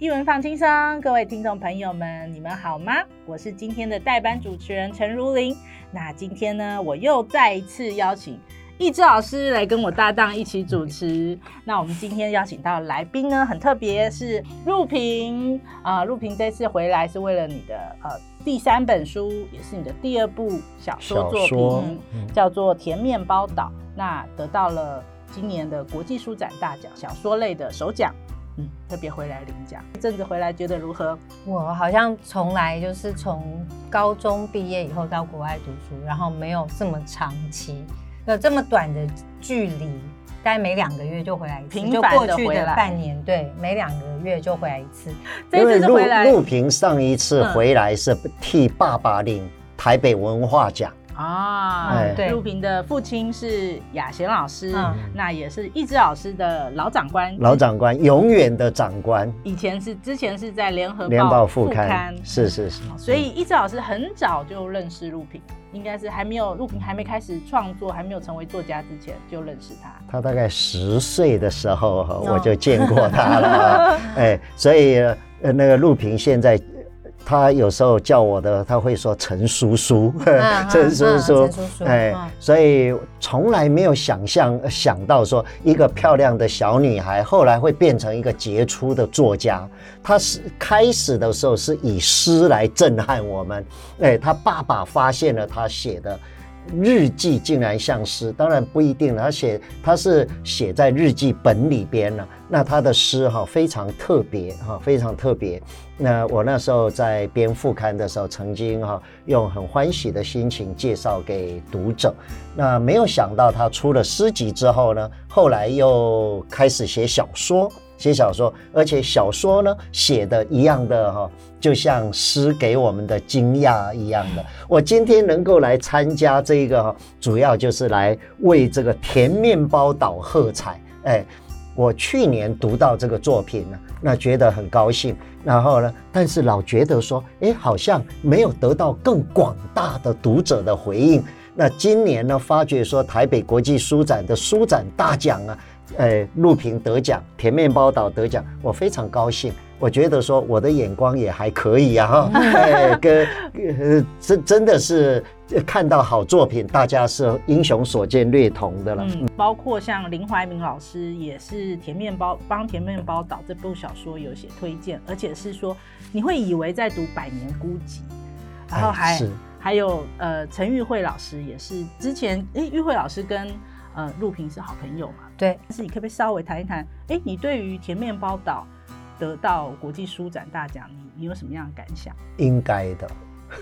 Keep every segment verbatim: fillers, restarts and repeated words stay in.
艺文放轻松，各位听众朋友们，你们好吗？我是今天的代班主持人陈如琳。那今天呢，我又再一次邀请易智老师来跟我搭档一起主持。那我们今天邀请到的来宾呢，很特别，是陆平啊、呃。陆平这次回来是为了你的呃第三本书，也是你的第二部小说作品，嗯、叫做《甜面包岛》。那得到了今年的国际书展大奖小说类的首奖。嗯，特别回来领奖，这阵子回来觉得如何？ 我好像从来就是从高中毕业以后到国外读书，然后没有这么长期，有这么短的距离，大概每两个月就回来一次， 频繁的回来， 就过去的半年，对，每两个月就回来一次。 这一次是回来，陆平上一次回来是替爸爸领台北文化奖。 啊，对，陆平的父亲是雅贤老师，嗯、那也是易智老师的老长官， 老长官，永远的长官。 以前是之前是在联合联报副刊， 刊是是是。 所以易智老师很早就认识陆平，应该是还没有陆平还没开始创作，还没有成为作家之前就认识他。 他大概十岁的时候，我就见过他了。哎，所以呃，那个陆平现在。他有时候叫我的，他会说陈叔叔，陈叔叔，哎，所以从来没有想象想到说一个漂亮的小女孩，后来会变成一个杰出的作家。他是开始的时候是以诗来震撼我们，哎，他爸爸发现了他写的日记竟然像诗，当然不一定了，他写他是写在日记本里边了。那他的诗哈非常特别哈，非常特别。那我那时候在编副刊的时候，曾经哈用很欢喜的心情介绍给读者。那没有想到他出了诗集之后呢，后来又开始写小说。写小说，而且小说呢写的一样的哈，就像诗给我们的惊讶一样的。我今天能够来参加这个哈，主要就是来为这个甜面包岛喝彩。哎，我去年读到这个作品呢，那觉得很高兴。然后呢，但是老觉得说，哎，好像没有得到更广大的读者的回应。那今年呢，发觉说台北国际书展的书展大奖啊。呃，陆平得奖，甜面包岛得奖，我非常高兴。我觉得说我的眼光也还可以啊，呃，跟呃真真的是看到好作品，大家是英雄所见略同的了。 嗯，包括像林怀民老师也是甜面包帮甜面包岛这部小说有写推荐，而且是说你会以为在读《百年孤寂》，然后还、哎、还有呃陈玉慧老师也是之前哎玉慧老师跟呃陆平是好朋友嘛。 对， 但是你可不可以稍微谈一谈？哎，你对于甜面包岛得到国际书展大奖，你你有什么样的感想？ 应该的。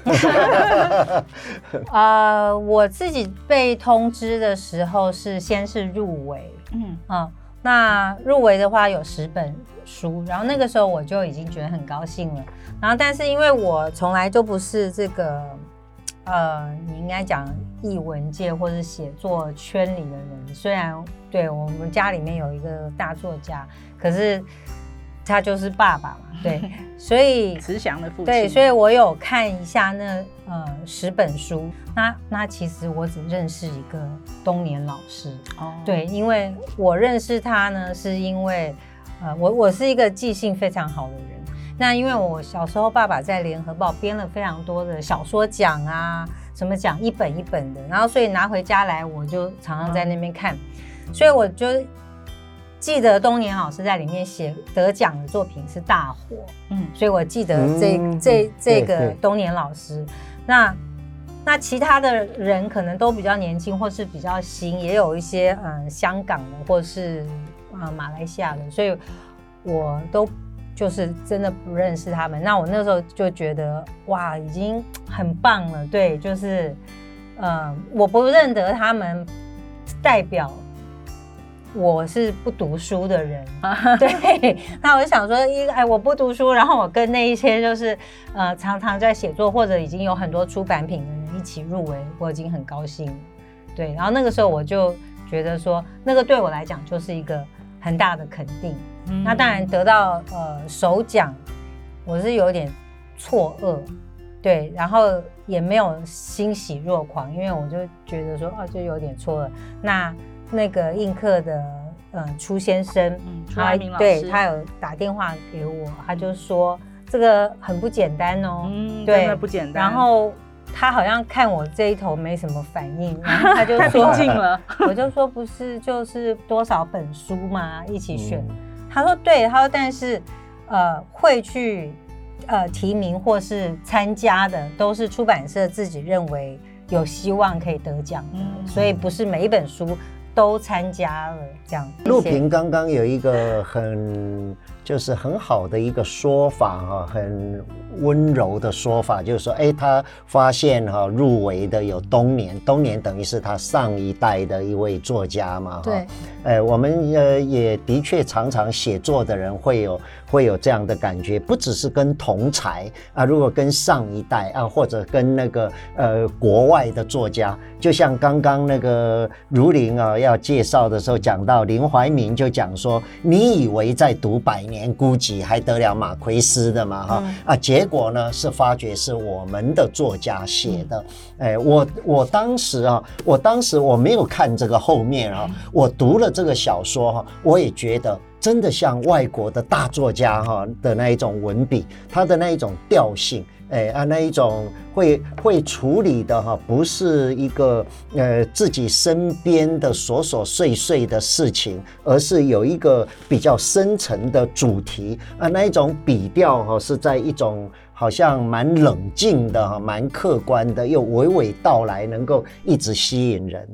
呃，我自己被通知的时候是先是入围，嗯啊、嗯，那入围的话有十本书，然后那个时候我就已经觉得很高兴了。然后，但是因为我从来都不是这个。呃，你应该讲艺文界或是写作圈里的人，虽然对我们家里面有一个大作家，可是他就是爸爸嘛，对，所以慈祥的父亲， 对，所以我有看一下那呃十本书，那那其实我只认识一个东年老师，哦，对，因为我认识他呢，是因为呃我我是一个记性非常好的人。那因为我小时候爸爸在联合报编了非常多的小说奖啊，什么奖一本一本的，然后所以拿回家来我就常常在那边看，嗯、所以我就记得东年老师在里面写得奖的作品是《大火》，嗯，所以我记得这、嗯、这这个东年老师。那那其他的人可能都比较年轻或是比较新，也有一些嗯香港的或是啊、呃、马来西亚的，所以我都。就是真的不认识他们，那我那时候就觉得哇，已经很棒了。对，就是，呃，我不认得他们，代表我是不读书的人。对，那我就想说，一哎，我不读书，然后我跟那一些就是呃常常在写作或者已经有很多出版品的人一起入围，我已经很高兴了。对，然后那个时候我就觉得说，那个对我来讲就是一个很大的肯定。嗯、那当然得到呃首奖，我是有点错愕，对，然后也没有欣喜若狂，因为我就觉得说哦，就有点错愕。那那个印刻的呃初先生， 嗯，初爱民老师， 对，他有打电话给我，他就说这个很不简单哦， 嗯， 对， 真的不简单。 然后他好像看我这一头没什么反应，然后他就说太平静了， 我就说不是就是多少本书嘛，一起选。 嗯、 他说对，他说但是呃会去呃提名或是参加的都是出版社自己认为有希望可以得奖的，嗯、所以不是每一本书都参加了这样。 陆平刚刚有一个很就是很好的一个说法哈，很温柔的说法，就是说，哎，他发现哈入围的有东年，东年等于是他上一代的一位作家嘛， 对， 哎，我们呃也的确常常写作的人会有会有这样的感觉，不只是跟同才啊，如果跟上一代啊，或者跟那个呃国外的作家，就像刚刚那个如玲啊要介绍的时候讲到林怀民就讲说，你以为在读百年孤寂还得了马奎斯的嘛哈、嗯、啊，结果呢是发觉是我们的作家写的。嗯、哎，我我当时啊，我当时我没有看这个后面啊，嗯、我读了这个小说哈，我也觉得真的像外国的大作家哈的那一种文笔，他的那一种调性。哎啊，那一种会会处理的哈，不是一个呃自己身边的琐琐碎碎的事情，而是有一个比较深层的主题啊，那一种笔调哈是在一种好像蛮冷静的哈，蛮客观的，又娓娓道来，能够一直吸引人。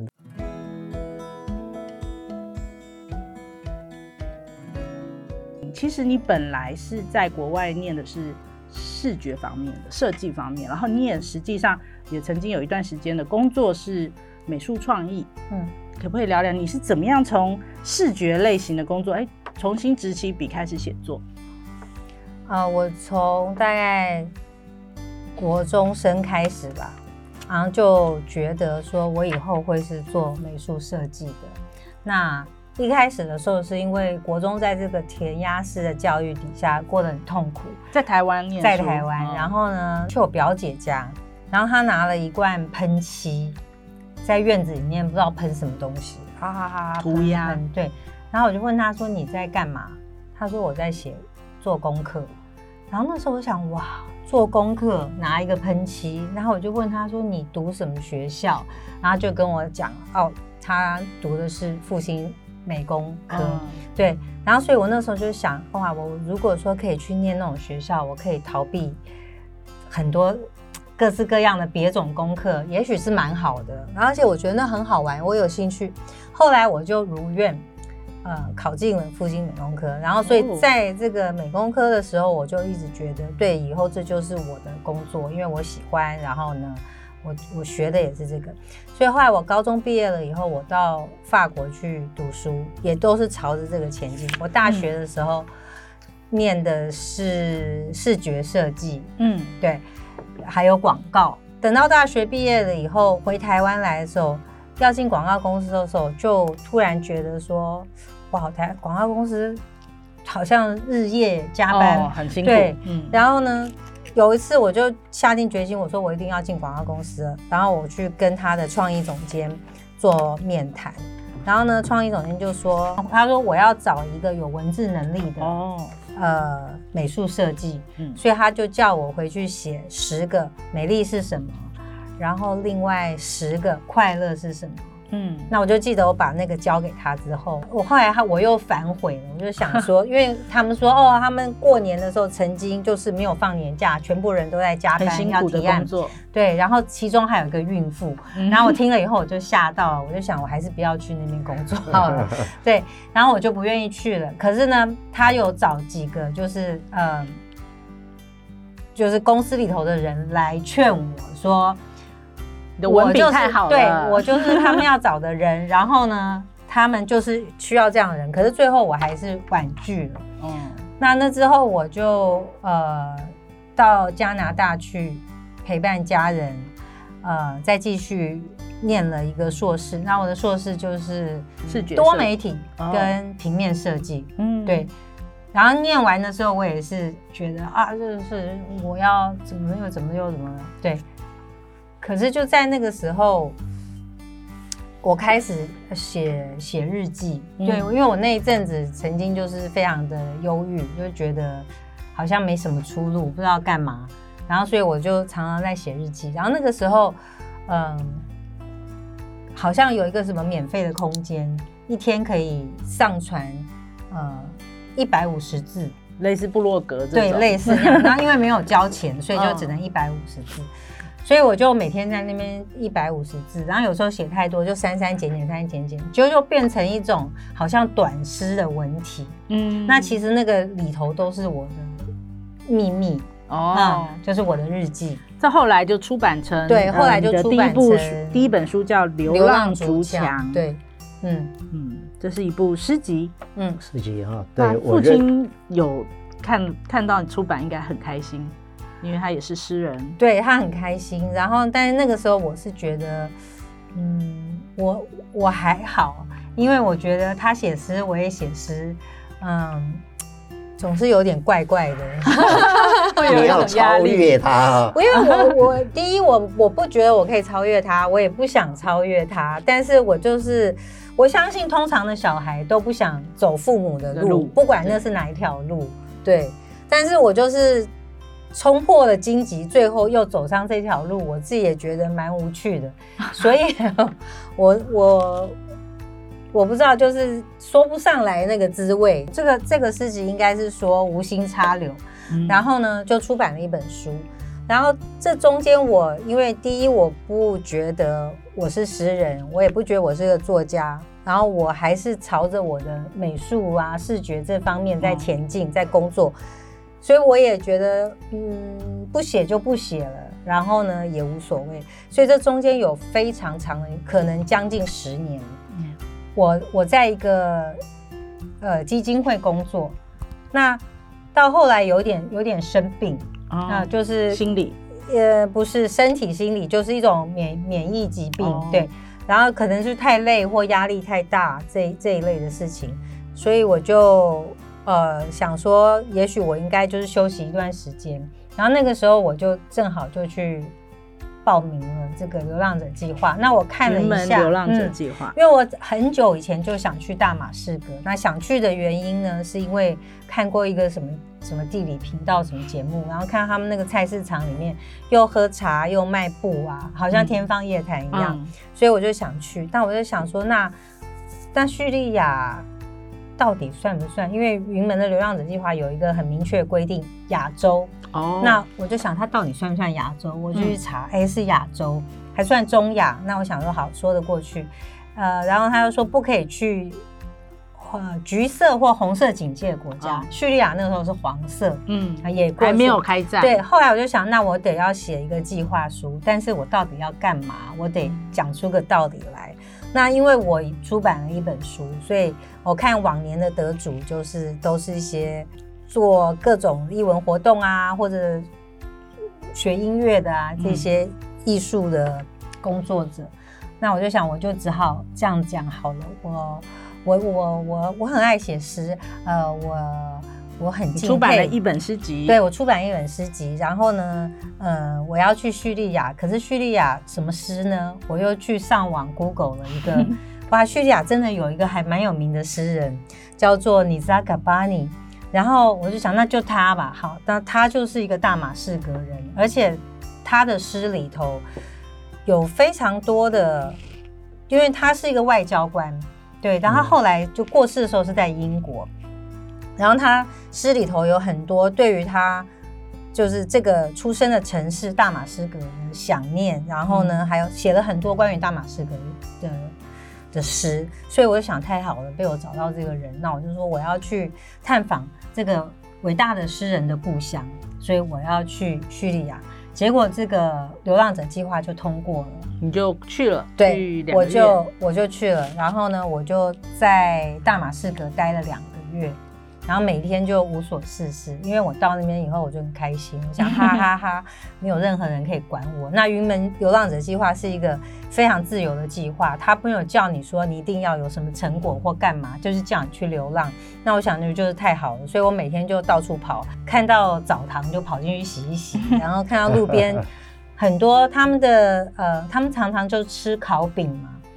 其实你本来是在国外念的是视觉方面的设计方面，然后你也实际上也曾经有一段时间的工作是美术创意，嗯，可不可以聊聊你是怎么样从视觉类型的工作，哎，重新执起笔开始写作？ 呃，我从大概国中生开始吧，然后就觉得说我以后会是做美术设计的。那一开始的时候是因为国中在这个填鸭式的教育底下过得很痛苦， 在台湾念书， 在台湾、哦、然后呢去我表姐家，然后她拿了一罐喷漆在院子里面不知道喷什么东西，哈哈哈涂鸦， 对，然后我就问她说你在干嘛，她说我在写做功课，然后那时候我想哇做功课拿一个喷漆，然后我就问她说你读什么学校，然后就跟我讲哦她读的是复兴美工科、嗯、对，然后所以我那时候就想哇我如果说可以去念那种学校，我可以逃避很多各式各样的别种功课，也许是蛮好的，而且我觉得那很好玩，我有兴趣，后来我就如愿呃考进了复兴美工科，然后所以在这个美工科的时候我就一直觉得对以后这就是我的工作，因为我喜欢，然后呢我, 我学的也是这个，所以后来我高中毕业了以后，我到法国去读书，也都是朝着这个前进。我大学的时候念的是视觉设计，嗯，对，还有广告。等到大学毕业了以后，回台湾来的时候，要进广告公司的时候，就突然觉得说，哇，台广告公司好像日夜加班， 哦、很辛苦。 对，嗯，然后呢？有一次我就下定决心，我说我一定要进广告公司了，然后我去跟他的创意总监做面谈，然后呢创意总监就说，他说我要找一个有文字能力的、哦、呃美术设计、嗯、所以他就叫我回去写十个美丽是什么，然后另外十个快乐是什么。嗯，那我就记得我把那个交给他之后，我后来他我又反悔了，我就想说，因为他们说哦，他们过年的时候曾经就是没有放年假，全部人都在加班， 很辛苦的工作， 对，然后其中还有一个孕妇、嗯，然后我听了以后我就吓到了，我就想我还是不要去那边工作好了，对，然后我就不愿意去了。可是呢，他有找几个就是呃，就是公司里头的人来劝我说。 你的文笔太好了， 对，我就是他们要找的人，然后呢，他们就是需要这样的人，可是最后我还是婉拒了。嗯，那那之后我就呃到加拿大去陪伴家人，呃，再继续念了一个硕士。那我的硕士就是视觉多媒体跟平面设计。嗯，对。然后念完的时候，我也是觉得啊，就是我要怎么又怎么又怎么了，对。可是就在那个时候，我我开始写写日记， 嗯对，因为我那一阵子曾经就是非常的忧郁，就觉得好像没什么出路，不知道干嘛，然后所以我就常常在写日记。然后那个时候，嗯，好像有一个什么免费的空间，一天可以上传呃一百五十字， 类似部落格这种， 对，类似那样。然后因为没有交钱，所以就只能一百五十字。所以我就每天在那边一百五十字，然后有时候写太多就删删减减删删减减，就就变成一种好像短诗的文体。嗯，那其实那个里头都是我的秘密哦、嗯，就是我的日记。 这后来就出版成对，后来就出版成、 呃、第一本书叫《流浪竹墙》。 对，嗯嗯，这是一部诗集。嗯， 诗集哈。对， 父亲有看看到你出版，应该很开心。因为他也是诗人， 对，他很开心。然后，但是那个时候我是觉得，嗯，我我还好，因为我觉得他写诗，我也写诗，嗯，总是有点怪怪的， 会有一种超越他。 因为我我第一我我不觉得我可以超越他，我也不想超越他，但是我就是我相信，通常的小孩都不想走父母的路，不管那是哪一条路，对。但是我就是冲破了荆棘，最后又走上这条路，我自己也觉得蛮无趣的，所以我我我不知道，就是说不上来那个滋味。这个这个诗集应该是说无心插柳，嗯、然后呢就出版了一本书。然后这中间我因为第一我不觉得我是诗人，我也不觉得我是个作家，然后我还是朝着我的美术啊视觉这方面在前进，在工作。所以我也觉得，嗯，不写就不写了，然后呢也无所谓。所以这中间有非常长的，可能将近十年。嗯、我我在一个呃基金会工作，那到后来有点有点生病，啊、哦，就是心理， 呃，不是身体心理，就是一种免免疫疾病，哦、对。然后可能是太累或压力太大这这一类的事情，所以我就。呃，想说也许我应该就是休息一段时间，然后那个时候我就正好就去报名了这个流浪者计划。那我看了一下流浪者计划、 嗯，因为我很久以前就想去大马士革，那想去的原因呢，是因为看过一个什么什么地理频道什么节目，然后看到他们那个菜市场里面又喝茶又卖布啊，好像天方夜谭一样、嗯，所以我就想去。但我就想说，那那叙利亚。到底算不算？因为云门的流浪者计划有一个很明确的规定，亚洲。哦，那我就想，它到底算不算亚洲？我就去查，哎、嗯，是亚洲，还算中亚。那我想说，好，说得过去。呃，然后他又说不可以去呃橘色或红色警戒的国家。哦、叙利亚那个时候是黄色，嗯，也还没有开战。 对，后来我就想，那我得要写一个计划书，但是我到底要干嘛？我得讲出个道理来。那因为我出版了一本书，所以我看往年的得主就是都是一些做各种艺文活动啊，或者学音乐的啊，这些艺术的工作者。嗯、那我就想，我就只好这样讲好了。我我我我我很爱写诗，呃，我。我很敬佩， 出版了一本诗集， 对，我出版一本诗集，然后呢，呃，我要去叙利亚，可是叙利亚什么诗呢？我又去上网 Google 了一个，哇，叙利亚真的有一个还蛮有名的诗人，叫做尼扎嘎巴尼，然后我就想，那就他吧，好，那他就是一个大马士革人，而且他的诗里头有非常多的，因为他是一个外交官，对，然后他后来就过世的时候是在英国。然后他诗里头有很多对于他就是这个出生的城市大马士革的想念，然后呢，还有写了很多关于大马士革的的诗，所以我就想太好了，被我找到这个人，那我就说我要去探访这个伟大的诗人的故乡，所以我要去叙利亚。结果这个流浪者计划就通过了， 你就去了， 对，我就我就去了，然后呢，我就在大马士革待了两个月。然后每天就无所事事，因为我到那边以后我就很开心，我想哈哈哈，没有任何人可以管我。那云门流浪者计划是一个非常自由的计划，他没有叫你说你一定要有什么成果或干嘛，就是叫你去流浪。那我想那就是太好了，所以我每天就到处跑，看到澡堂就跑进去洗一洗，然后看到路边很多他们的呃，他们常常就吃烤饼嘛。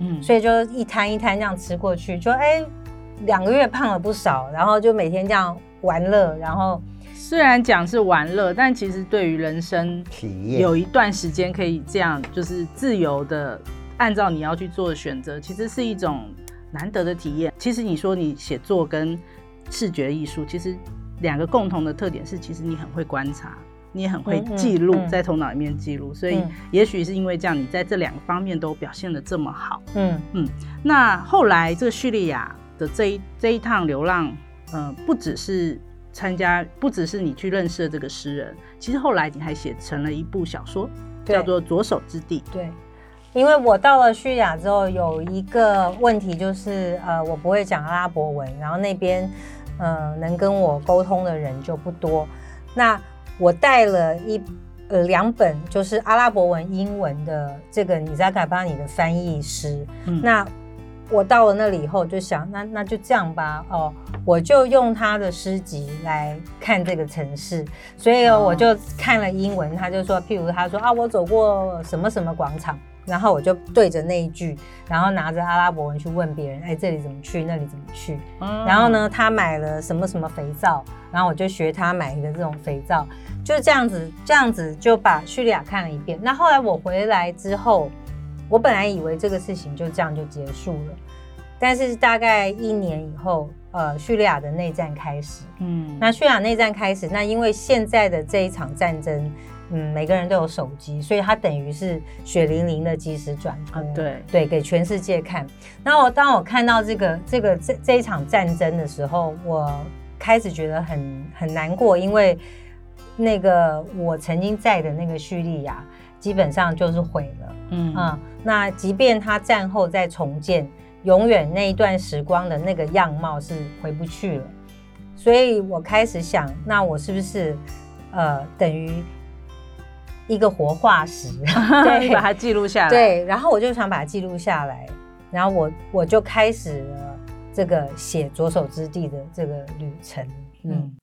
嗯，所以就一摊一摊这样吃过去，就哎两个月胖了不少，然后就每天这样玩乐，然后虽然讲是玩乐，但其实对于人生体验有一段时间可以这样，就是自由的按照你要去做的选择，其实是一种难得的体验。其实你说你写作跟视觉艺术，其实两个共同的特点是，其实你很会观察，你也很会记录，嗯嗯、在头脑里面记录，所以也许是因为这样，你在这两个方面都表现得这么好。嗯嗯。那后来这个叙利亚的这一这一趟流浪，呃，不只是参加，不只是你去认识了这个诗人，其实后来你还写成了一部小说，叫做《左手之地》。 对。因为我到了叙利亚之后，有一个问题就是，呃，我不会讲阿拉伯文，然后那边，呃，能跟我沟通的人就不多。那我带了一呃两本就是阿拉伯文、英文的这个尼扎卡巴尼的翻译诗。嗯、那我到了那里以后，就想，那那就这样吧，哦，我就用他的诗集来看这个城市，所以我就看了英文，他就说，譬如他说啊，我走过什么什么广场。然后我就对着那一句，然后拿着阿拉伯文去问别人，哎，这里怎么去，那里怎么去？嗯、然后呢，他买了什么什么肥皂，然后我就学他买一个这种肥皂，就这样子，这样子就把叙利亚看了一遍。那后来我回来之后，我本来以为这个事情就这样就结束了，但是大概一年以后，呃，叙利亚的内战开始，嗯，那叙利亚内战开始，那因为现在的这一场战争。嗯，每个人都有手机，所以它等于是血淋淋的即时转播、啊， 对对，给全世界看。然后我当我看到这个这个这这一场战争的时候，我开始觉得很很难过，因为那个我曾经在的那个叙利亚基本上就是毁了，嗯啊、嗯，那即便它战后再重建，永远那一段时光的那个样貌是回不去了。所以我开始想，那我是不是呃等于一个活化石， 对，把它记录下来。 对，然后我就想把它记录下来，然后我我就开始了这个写左手之地的这个旅程。嗯，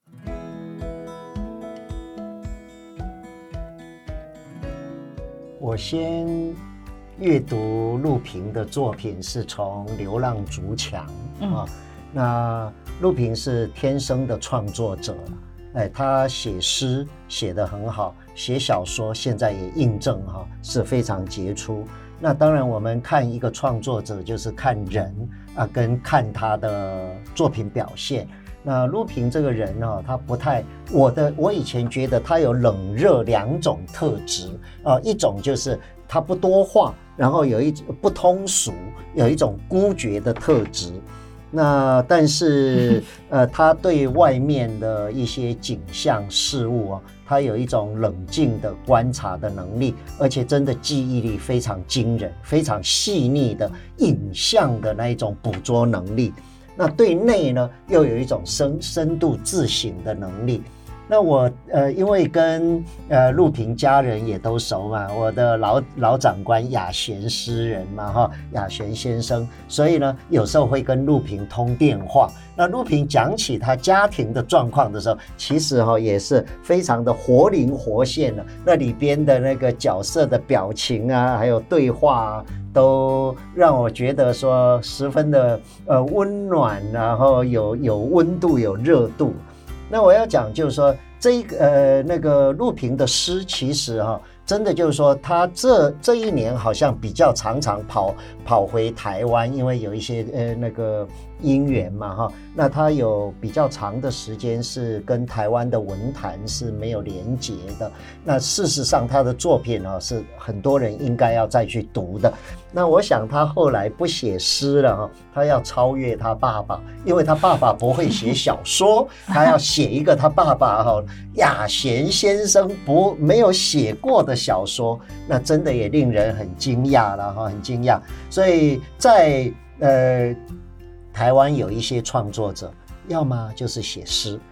我先阅读陆平的作品是从《流浪竹墙》嗯、啊，那陆平是天生的创作者。哎，他写诗写得很好，写小说现在也印证哈、啊、是非常杰出。那当然，我们看一个创作者就是看人啊，跟看他的作品表现。那陆平这个人啊，他不太我的我以前觉得他有冷热两种特质啊，一种就是他不多话，然后有一不通俗，有一种孤绝的特质。那但是呃，他对外面的一些景象事物啊，他有一种冷静的观察的能力，而且真的记忆力非常惊人，非常细腻的影像的那一种捕捉能力。那对内呢，又有一种深深度自省的能力。那我呃，因为跟呃陆平家人也都熟嘛，我的老老长官雅贤诗人嘛哈，雅贤先生，所以呢，有时候会跟陆平通电话。那陆平讲起他家庭的状况的时候，其实哈、哦、也是非常的活灵活现的，那里边的那个角色的表情啊，还有对话啊，都让我觉得说十分的呃温暖，然后有有温度，有热度。那我要讲就是说，这个呃那个陆平的诗，其实哈、啊，真的就是说，他这这一年好像比较常常跑跑回台湾，因为有一些呃那个因缘嘛哈。那他有比较长的时间是跟台湾的文坛是没有连结的。那事实上，他的作品啊是很多人应该要再去读的。那我想他后来不写诗了哈，他要超越他爸爸，因为他爸爸不会写小说，他要写一个他爸爸哈雅贤先生不没有写过的小说，那真的也令人很惊讶了哈，很惊讶。所以在呃台湾有一些创作者，要么就是写诗，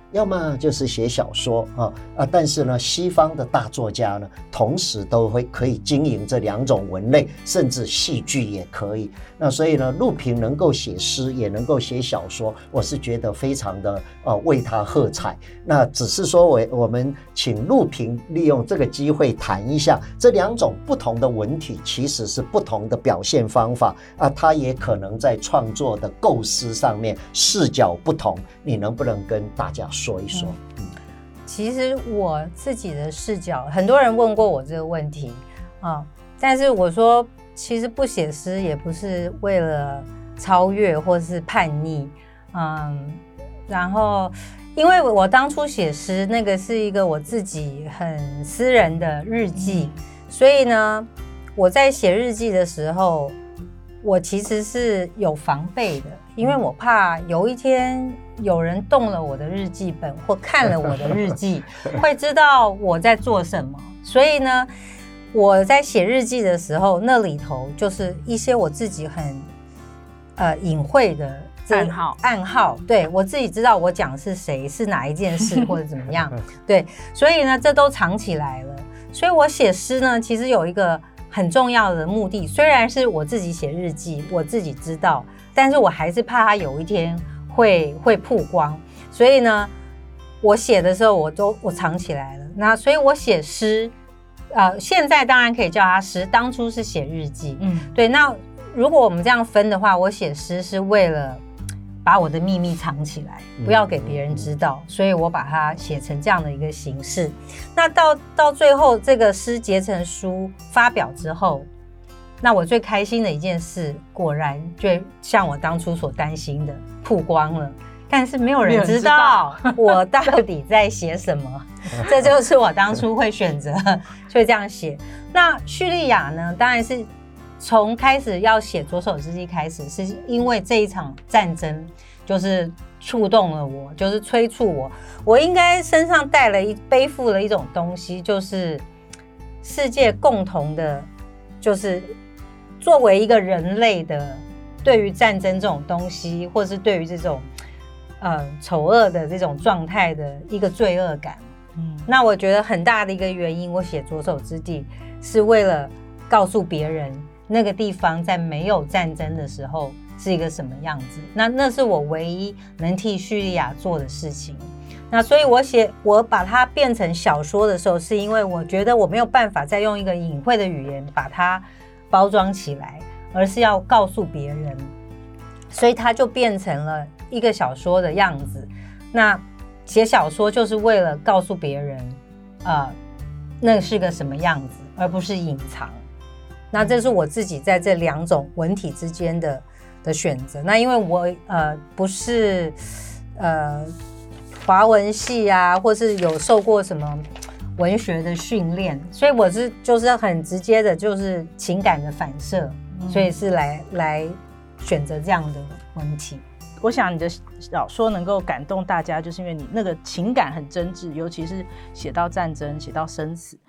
要么就是写小说啊啊！但是呢，西方的大作家呢，同时都会可以经营这两种文类，甚至戏剧也可以。那所以呢，陆平能够写诗，也能够写小说，我是觉得非常的呃为他喝彩。那只是说我我们请陆平利用这个机会谈一下这两种不同的文体，其实是不同的表现方法啊，他也可能在创作的构思上面视角不同，你能不能跟大家说一说？嗯， 其实我自己的视角，很多人问过我这个问题啊，但是我说，其实不写诗也不是为了超越或是叛逆，嗯，然后因为我当初写诗，那个是一个我自己很私人的日记，嗯，所以呢，我在写日记的时候，我其实是有防备的，因为我怕有一天有人动了我的日记本或看了我的日记，会知道我在做什么。所以呢，我在写日记的时候，那里头就是一些我自己很呃隐晦的暗号， 暗号，对，我自己知道我讲是谁，是哪一件事或者怎么样，对，所以呢，这都藏起来了。所以我写诗呢，其实有一个很重要的目的，虽然是我自己写日记，我自己知道，但是我还是怕它有一天会会曝光，所以呢，我写的时候我都我藏起来了。那所以我写诗，呃，现在当然可以叫它诗，当初是写日记，嗯，对。那如果我们这样分的话，我写诗是为了把我的秘密藏起来，不要给别人知道，所以我把它写成这样的一个形式。那到到最后，这个诗结成书发表之后，那我最开心的一件事，果然就像我当初所担心的，曝光了。但是没有人知道我到底在写什么，这就是我当初会选择就这样写。那叙利亚呢，当然是从开始要写左手日记开始，是因为这一场战争就是触动了我，就是催促我，我应该身上带了一背负了一种东西，就是世界共同的，就是作为一个人类的，对于战争这种东西，或是对于这种呃丑恶的这种状态的一个罪恶感。嗯，那我觉得很大的一个原因，我写左手之地是为了告诉别人，那个地方在没有战争的时候是一个什么样子。那那是我唯一能替叙利亚做的事情。那所以我写我把它变成小说的时候，是因为我觉得我没有办法再用一个隐晦的语言把它包装起来，而是要告诉别人，所以它就变成了一个小说的样子。那写小说就是为了告诉别人呃，那是个什么样子，而不是隐藏。那这是我自己在这两种文体之间的的选择。那因为我呃不是呃华文系啊，或是有受过什么文学的训练，所以我是就是很直接的，就是情感的反射，嗯、所以是来来选择这样的文体。 我想你的小说能够感动大家，就是因为你那个情感很真挚，尤其是写到战争，写到生死。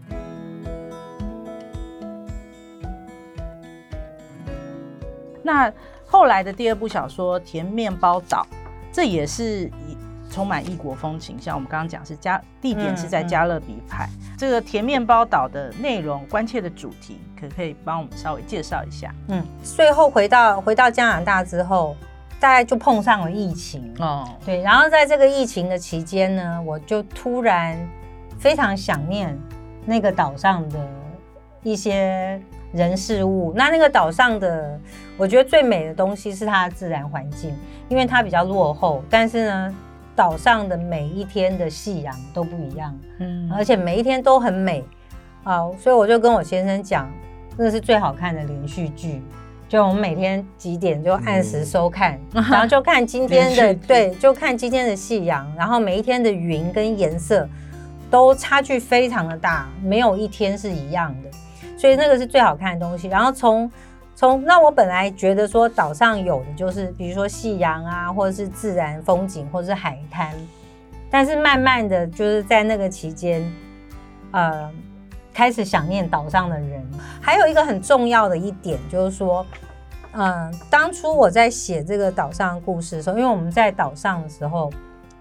那后来的第二部小说《甜面包岛》，这也是充满异国风情，像我们刚刚讲是加地点是在加勒比海。嗯嗯、这个甜面包岛的内容、关切的主题，可不可以帮我们稍微介绍一下？嗯， 最后回到回到加拿大之后，大概就碰上了疫情哦，对，然后在这个疫情的期间呢，我就突然非常想念那个岛上的一些人事物。那那个岛上的，我觉得最美的东西是它的自然环境，因为它比较落后，但是呢，岛上的每一天的夕阳都不一样，嗯，而且每一天都很美啊，所以我就跟我先生讲，那是最好看的连续剧。就我们每天几点就按时收看，嗯、然后就看今天的对，就看今天的夕阳，然后每一天的云跟颜色都差距非常的大，没有一天是一样的，所以那个是最好看的东西。然后从从那我本来觉得说岛上有的就是比如说夕阳啊，或者是自然风景，或者是海滩，但是慢慢的就是在那个期间，呃。开始想念岛上的人。还有一个很重要的一点就是说，嗯，当初我在写这个岛上的故事的时候，因为我们在岛上的时候，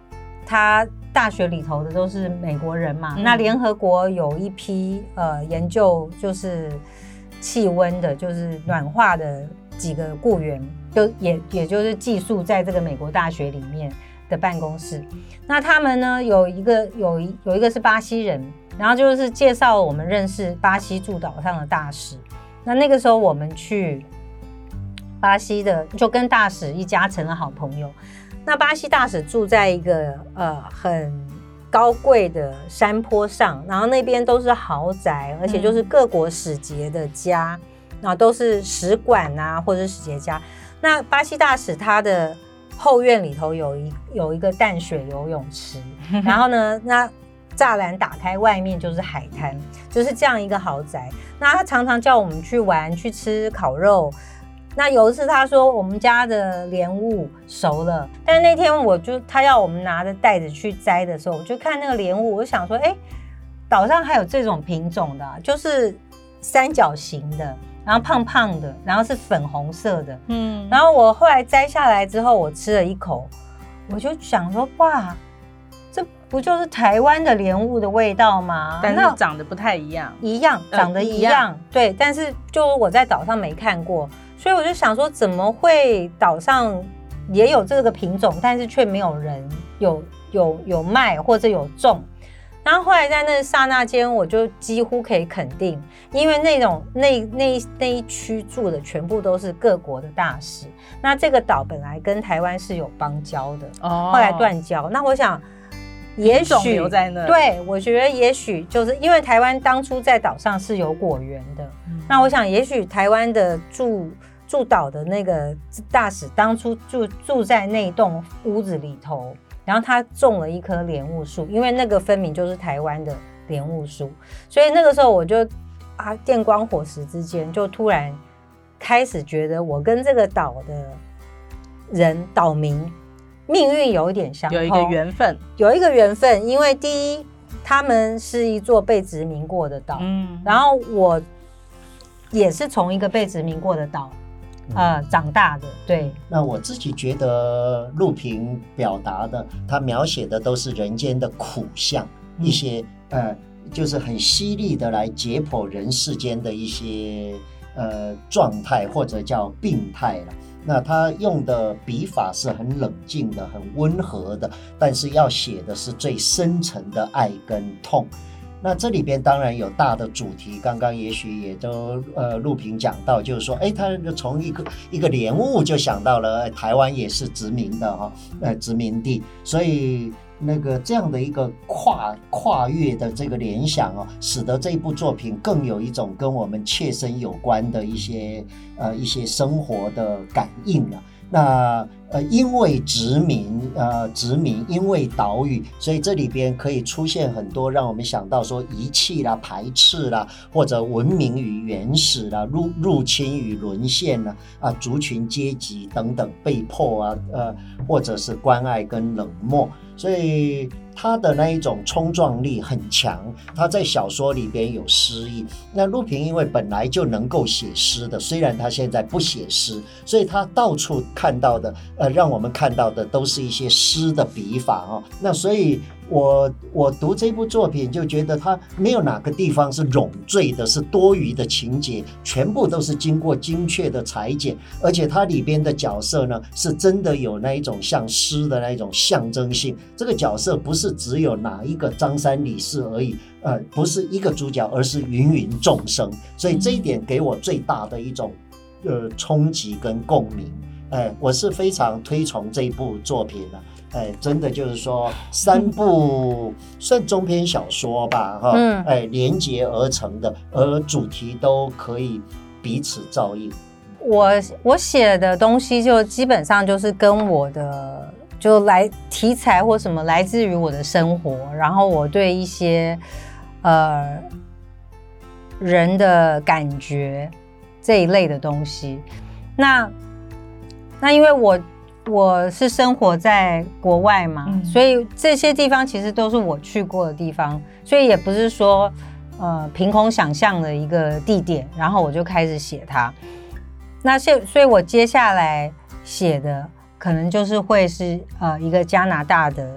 他大学里头的都是美国人嘛， 嗯、 那联合国有一批呃研究就是气温的，就是暖化的几个雇员，就也也就是寄宿在这个美国大学里面的办公室。那他们呢有一个有一有一个是巴西人，然后就是介绍我们认识巴西驻岛上的大使。那那个时候我们去巴西的，就跟大使一家成了好朋友。那巴西大使住在一个呃很高贵的山坡上，然后那边都是豪宅，而且就是各国使节的家，然后都是使馆啊或者是使节家。那巴西大使他的后院里头有一有一个淡水游泳池，然后呢，那栅栏打开，外面就是海滩，就是这样一个豪宅。那他常常叫我们去玩，去吃烤肉。那有一次他说我们家的莲雾熟了，但是那天我就他要我们拿着袋子去摘的时候，我就看那个莲雾，我就想说，哎，岛上还有这种品种的、啊，就是三角形的，然后胖胖的，然后是粉红色的，嗯，然后我后来摘下来之后，我吃了一口，我就想说，哇，这不就是台湾的莲雾的味道吗？ 但是长得不太一样， 一样，长得一样，呃、一样对，但是就我在岛上没看过。所以我就想说，怎么会岛上也有这个品种，但是却没有人有有有卖或者有种？然后后来在那刹那间，我就几乎可以肯定，因为那种那那那一区住的全部都是各国的大使。那这个岛本来跟台湾是有邦交的，哦、后来断交。那我想，也许留在那， 对，我觉得也许就是因为台湾当初在岛上是有果园的，嗯、那我想也许台湾的住。驻岛的那个大使当初住住在那栋屋子里头，然后他种了一棵莲雾树，因为那个分明就是台湾的莲雾树，所以那个时候我就啊电光火石之间就突然开始觉得我跟这个岛的人岛民命运有一点相同， 有一个缘分， 有一个缘分，因为第一他们是一座被殖民过的岛，嗯，然后我也是从一个被殖民过的岛。呃，长大的对。 那我自己觉得陆平表达的，他描写的都是人间的苦相，嗯、一些呃，就是很犀利的来解剖人世间的一些呃状态，或者叫病态了。那他用的笔法是很冷静的，很温和的，但是要写的是最深层的爱跟痛。那这里边当然有大的主题，刚刚也许也都呃陆平讲到，就是说，哎，他从一个一个莲雾就想到了台湾也是殖民的哈、哦，呃殖民地，所以那个这样的一个跨跨越的这个联想哦，使得这部作品更有一种跟我们切身有关的一些呃一些生活的感应了。那呃，因为殖民，呃，殖民，因为岛屿，所以这里边可以出现很多让我们想到说遗弃啦、排斥啦，或者文明与原始啦、入入侵与沦陷啦，啊，族群阶级等等被迫啊，呃，或者是关爱跟冷漠，所以他的那一种冲撞力很强，他在小说里边有诗意。那陆平因为本来就能够写诗的，虽然他现在不写诗，所以他到处看到的，呃，让我们看到的都是一些诗的笔法哦。那所以我我读这部作品就觉得他没有哪个地方是冗赘的，是多余的情节，全部都是经过精确的裁剪，而且它里边的角色呢，是真的有那一种像诗的那一种象征性。这个角色不是只有哪一个张三李四而已，呃，不是一个主角，而是芸芸众生。所以这一点给我最大的一种呃冲击跟共鸣。哎，我是非常推崇这部作品的。哎，真的就是说，三部算中篇小说吧，哈、嗯，哎，连结而成的，而主题都可以彼此照应。 我我写的东西就基本上就是跟我的就来题材或什么来自于我的生活，然后我对一些呃人的感觉这一类的东西。那那因为我。我是生活在国外嘛、嗯，所以这些地方其实都是我去过的地方，所以也不是说呃凭空想象的一个地点，然后我就开始写它。那所以我接下来写的可能就是会是呃一个加拿大的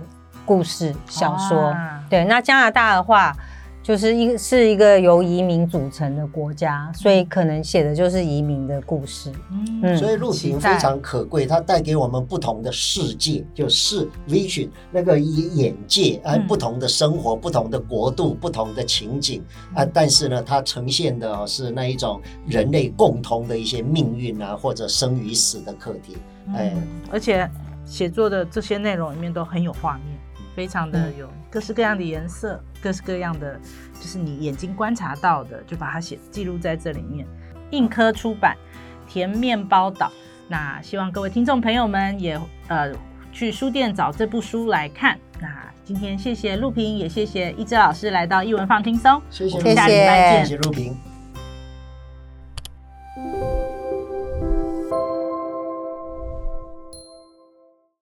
故事小说。 啊、 对，那加拿大的话，就是一个是一个由移民组成的国家，所以可能写的就是移民的故事。 嗯，嗯所以陆平非常可贵，它带给我们不同的世界，就是 vision 那个眼界啊、嗯，不同的生活、不同的国度、不同的情景啊。但是呢，它呈现的是那一种人类共同的一些命运啊，或者生与死的课题。哎、 嗯，而且写作的这些内容里面都很有画面。非常的有各式各样的颜色，各式各样的就是你眼睛观察到的，就把它写记录在这里面。印科出版《甜面包岛》，那希望各位听众朋友们也呃去书店找这部书来看。那今天谢谢陆平，也谢谢一枝老师来到艺文放轻松， 谢谢， 我们下礼拜见， 谢谢陆平。